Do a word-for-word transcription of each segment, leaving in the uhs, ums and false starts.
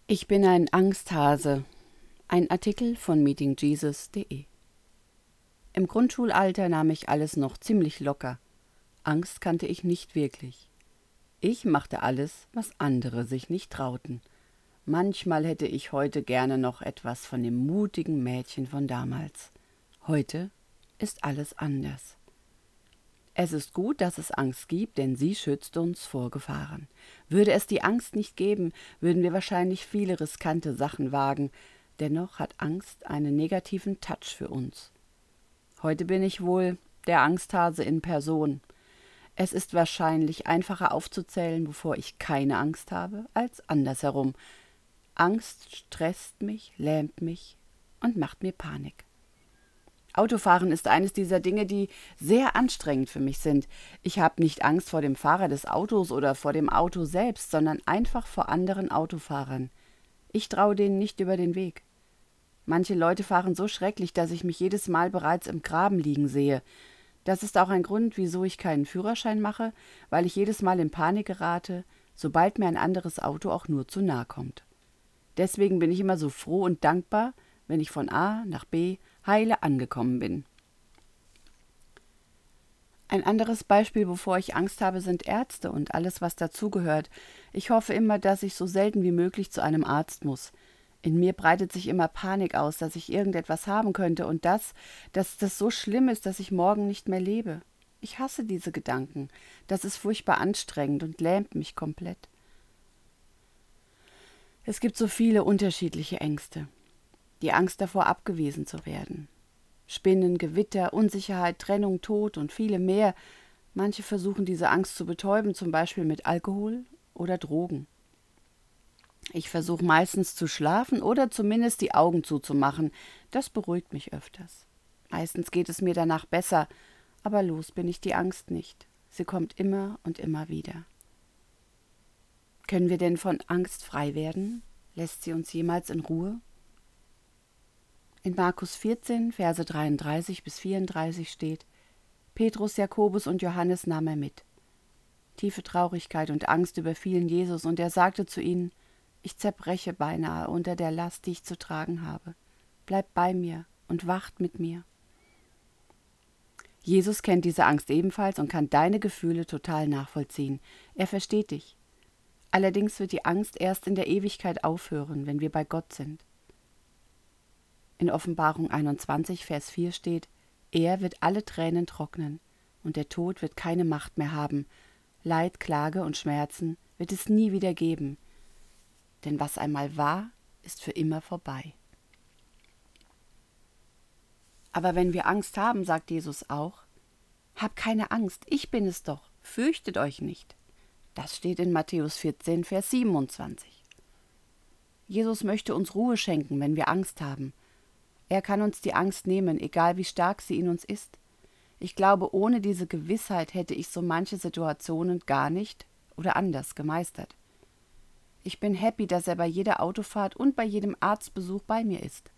Ich bin ein Angsthase. Ein Artikel von meeting jesus punkt de. Im Grundschulalter nahm ich alles noch ziemlich locker. Angst kannte ich nicht wirklich. Ich machte alles, was andere sich nicht trauten. Manchmal hätte ich heute gerne noch etwas von dem mutigen Mädchen von damals. Heute ist alles anders. Es ist gut, dass es Angst gibt, denn sie schützt uns vor Gefahren. Würde es die Angst nicht geben, würden wir wahrscheinlich viele riskante Sachen wagen. Dennoch hat Angst einen negativen Touch für uns. Heute bin ich wohl der Angsthase in Person. Es ist wahrscheinlich einfacher aufzuzählen, wovor ich keine Angst habe, als andersherum. Angst stresst mich, lähmt mich und macht mir Panik. Autofahren ist eines dieser Dinge, die sehr anstrengend für mich sind. Ich habe nicht Angst vor dem Fahrer des Autos oder vor dem Auto selbst, sondern einfach vor anderen Autofahrern. Ich traue denen nicht über den Weg. Manche Leute fahren so schrecklich, dass ich mich jedes Mal bereits im Graben liegen sehe. Das ist auch ein Grund, wieso ich keinen Führerschein mache, weil ich jedes Mal in Panik gerate, sobald mir ein anderes Auto auch nur zu nahe kommt. Deswegen bin ich immer so froh und dankbar, wenn ich von A nach B heile angekommen bin. Ein anderes Beispiel, wovor ich Angst habe, sind Ärzte und alles, was dazugehört. Ich hoffe immer, dass ich so selten wie möglich zu einem Arzt muss. In mir breitet sich immer Panik aus, dass ich irgendetwas haben könnte und das, dass das so schlimm ist, dass ich morgen nicht mehr lebe. Ich hasse diese Gedanken. Das ist furchtbar anstrengend und lähmt mich komplett. Es gibt so viele unterschiedliche Ängste. Die Angst davor, abgewiesen zu werden. Spinnen, Gewitter, Unsicherheit, Trennung, Tod und viele mehr. Manche versuchen diese Angst zu betäuben, zum Beispiel mit Alkohol oder Drogen. Ich versuche meistens zu schlafen oder zumindest die Augen zuzumachen. Das beruhigt mich öfters. Meistens geht es mir danach besser, aber los bin ich die Angst nicht. Sie kommt immer und immer wieder. Können wir denn von Angst frei werden? Lässt sie uns jemals in Ruhe? In Markus vierzehn, Verse dreiunddreißig bis vierunddreißig steht: Petrus, Jakobus und Johannes nahm er mit. Tiefe Traurigkeit und Angst überfielen Jesus, und er sagte zu ihnen: Ich zerbreche beinahe unter der Last, die ich zu tragen habe. Bleibt bei mir und wacht mit mir. Jesus kennt diese Angst ebenfalls und kann deine Gefühle total nachvollziehen. Er versteht dich. Allerdings wird die Angst erst in der Ewigkeit aufhören, wenn wir bei Gott sind. In Offenbarung einundzwanzig, Vers vier steht: Er wird alle Tränen trocknen, und der Tod wird keine Macht mehr haben. Leid, Klage und Schmerzen wird es nie wieder geben. Denn was einmal war, ist für immer vorbei. Aber wenn wir Angst haben, sagt Jesus auch: Habt keine Angst, ich bin es doch, fürchtet euch nicht. Das steht in Matthäus vierzehn, Vers siebenundzwanzig. Jesus möchte uns Ruhe schenken, wenn wir Angst haben. Er kann uns die Angst nehmen, egal wie stark sie in uns ist. Ich glaube, ohne diese Gewissheit hätte ich so manche Situationen gar nicht oder anders gemeistert. Ich bin happy, dass er bei jeder Autofahrt und bei jedem Arztbesuch bei mir ist.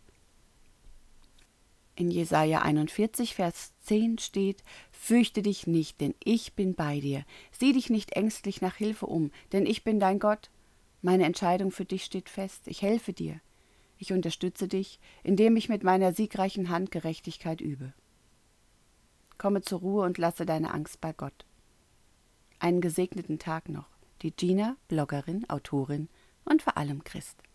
In Jesaja einundvierzig, Vers zehn steht: Fürchte dich nicht, denn ich bin bei dir. Sieh dich nicht ängstlich nach Hilfe um, denn ich bin dein Gott. Meine Entscheidung für dich steht fest. Ich helfe dir. Ich unterstütze dich, indem ich mit meiner siegreichen Hand Gerechtigkeit übe. Komme zur Ruhe und lasse deine Angst bei Gott. Einen gesegneten Tag noch. Die Gina, Bloggerin, Autorin und vor allem Christ.